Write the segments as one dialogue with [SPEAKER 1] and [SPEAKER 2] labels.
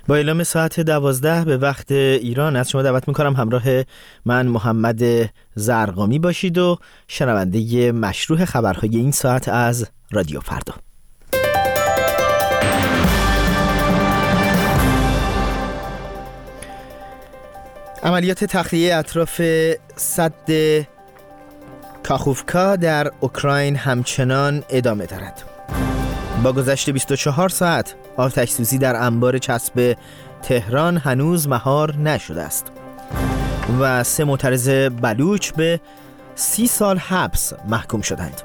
[SPEAKER 1] با اعلام ساعت 12 به وقت ایران از شما دعوت میکنم همراه من محمد زرقامی باشید و شنونده مشروع خبرهای این ساعت از رادیو فردا. عملیات تخلیه اطراف سد کاخوفکا در اوکراین همچنان ادامه دارد. با گذشت 24 ساعت آتش‌سوزی در انبار چسب تهران هنوز مهار نشده است و 3 معترض بلوچ به 30 سال حبس محکوم شدند.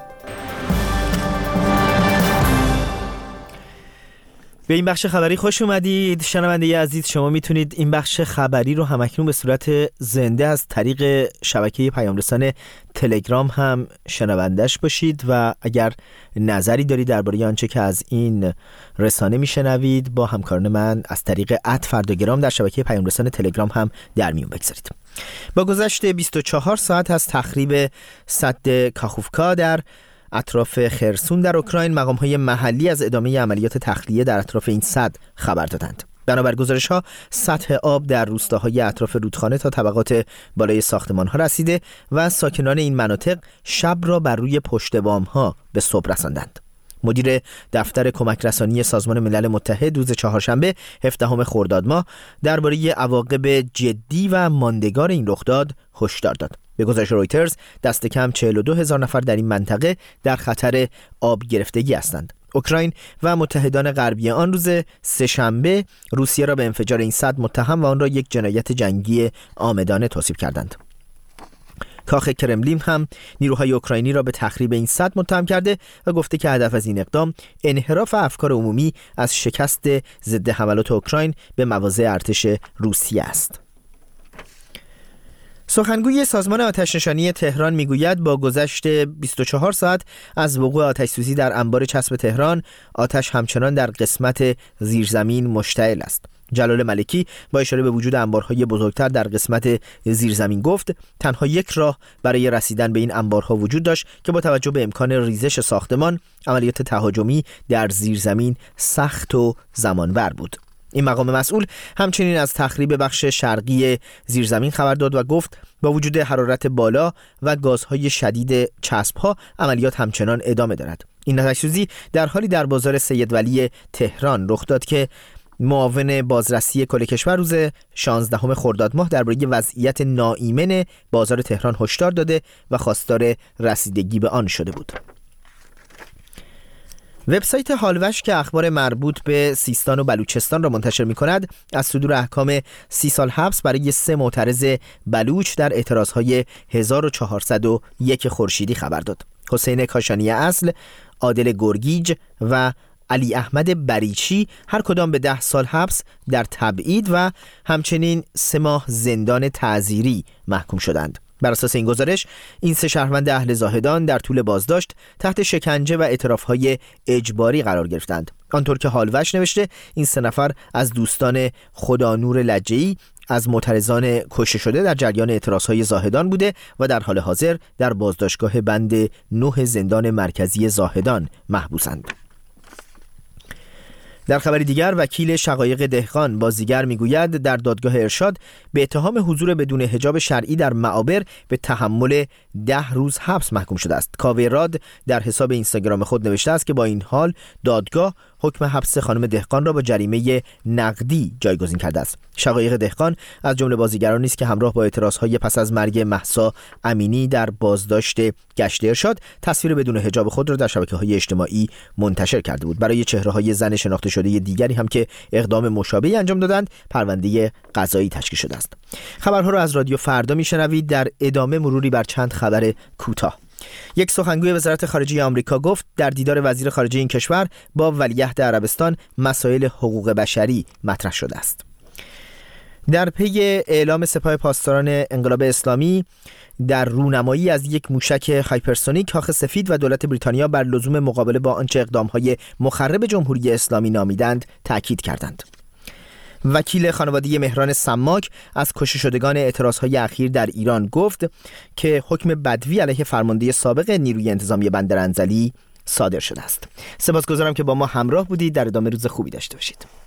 [SPEAKER 1] به این بخش خبری خوش اومدید شنونده عزیز. شما میتونید این بخش خبری رو همکنون به صورت زنده از طریق شبکه پیام رسان تلگرام هم شنوندش باشید و اگر نظری دارید درباره آنچه که از این رسانه میشنوید با همکاران من از طریق @فرداگرام در شبکه پیام رسان تلگرام هم در میون بگذارید. با گذشت 24 ساعت از تخریب سد کاخوفکا در اطراف خرسون در اوکراین، مقام‌های محلی از ادامه عملیات تخلیه در اطراف این سد خبر دادند. بنابر گزارش‌ها سطح آب در روستاهای اطراف رودخانه تا طبقات بالای ساختمان‌ها رسیده و ساکنان این مناطق شب را بر روی پشت بام‌ها به صبح رساندند. مدیر دفتر کمک رسانی سازمان ملل متحد روز چهارشنبه 17 خرداد ماه درباره عواقب جدی و ماندگار این رخداد هشدار داد. به گزارش رویترز دست کم 42,000 نفر در این منطقه در خطر آب گرفتگی هستند. اوکراین و متحدان غربی آن روز سه‌شنبه روسیه را به انفجار این سد متهم و آن را یک جنایت جنگی عامدانه توصیف کردند. کاخ کرملین هم نیروهای اوکراینی را به تخریب این سد متهم کرده و گفته که هدف از این اقدام انحراف افکار عمومی از شکست ضد حملات اوکراین به مواضع ارتش روسیه است. سخنگوی سازمان آتش‌نشانی تهران میگوید با گذشت 24 ساعت از وقوع آتش‌سوزی در انبار چسب تهران، آتش همچنان در قسمت زیرزمین مشتعل است. جلال ملکی با اشاره به وجود انبارهای بزرگتر در قسمت زیرزمین گفت تنها یک راه برای رسیدن به این انبارها وجود داشت که با توجه به امکان ریزش ساختمان، عملیات تهاجمی در زیرزمین سخت و زمانبر بود. این مقام مسئول همچنین از تخریب بخش شرقی زیرزمین خبر داد و گفت با وجود حرارت بالا و گازهای شدید چسب‌ها عملیات همچنان ادامه دارد. این آتش‌سوزی در حالی در بازار سید ولی تهران رخ داد که معاون بازرسی کل کشور روز 16 خرداد ماه درباره وضعیت ناایمن بازار تهران هشدار داده و خواستار رسیدگی به آن شده بود. وبسایت حالوش که اخبار مربوط به سیستان و بلوچستان را منتشر می‌کند از صدور احکام 30 سال حبس برای 3 معترض بلوچ در اعتراضهای 1401 خورشیدی خبر داد. حسین کاشانی اصل، عادل گرگیج و علی احمد بریچی هر کدام به 10 سال حبس در تبعید و همچنین 3 ماه زندان تعزیری محکوم شدند. بر اساس این گزارش این 3 شهروند اهل زاهدان در طول بازداشت تحت شکنجه و اعتراف‌های اجباری قرار گرفتند. آنطور که حالوش نوشته این 3 نفر از دوستان خدانور لجه‌ای از معترضان کشته شده در جریان اعتراضهای زاهدان بوده و در حال حاضر در بازداشتگاه بند 9 زندان مرکزی زاهدان محبوسند. در خبری دیگر وکیل شقایق دهقان بازیگر میگوید در دادگاه ارشاد به اتهام حضور بدون حجاب شرعی در معابر به تحمل 10 روز حبس محکوم شده است. کاوه راد در حساب اینستاگرام خود نوشته است که با این حال دادگاه حکم حبس خانم دهقان را با جریمه نقدی جایگزین کرده است. شقایق دهقان از جمله بازیگرانی است که همراه با اعتراضهای پس از مرگ مهسا امینی در بازداشت گشت ارشاد تصویر بدون حجاب خود را در شبکه‌های اجتماعی منتشر کرده بود. برای چهره‌های زن شناخته شده دیگری هم که اقدام مشابهی انجام دادند پرونده قضایی تشکیل شده است. خبرها را از رادیو فردا میشنوید. در ادامه مروری بر چند خبر کوتاه. یک سخنگوی وزارت خارجه آمریکا گفت در دیدار وزیر خارجه این کشور با ولیعهد عربستان مسائل حقوق بشری مطرح شده است. در پی اعلام سپاه پاسداران انقلاب اسلامی در رونمایی از یک موشک هایپرسونیک، کاخ سفید و دولت بریتانیا بر لزوم مقابله با آنچه اقدام‌های مخرب جمهوری اسلامی نامیدند تأکید کردند. وکیل خانواده مهران سماک از کشته شدگان اعتراضهای اخیر در ایران گفت که حکم بدوی علیه فرمانده سابق نیروی انتظامی بندر انزلی صادر شده است. سپاسگزارم که با ما همراه بودید. در ادامه روز خوبی داشته باشید.